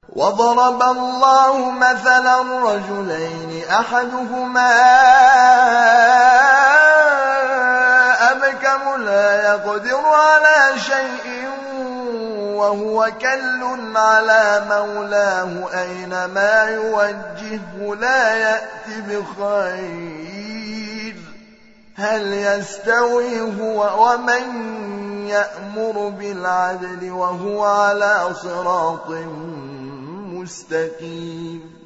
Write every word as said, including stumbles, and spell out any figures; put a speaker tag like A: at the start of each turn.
A: وضرب الله مثلا رجلين أحدهما أبكم لا يقدر على شيء وهو كل على مولاه أينما يوجهه لا يأتي بخير هل يستوي هو ومن يأمر بالعدل وهو على صراط مستقيم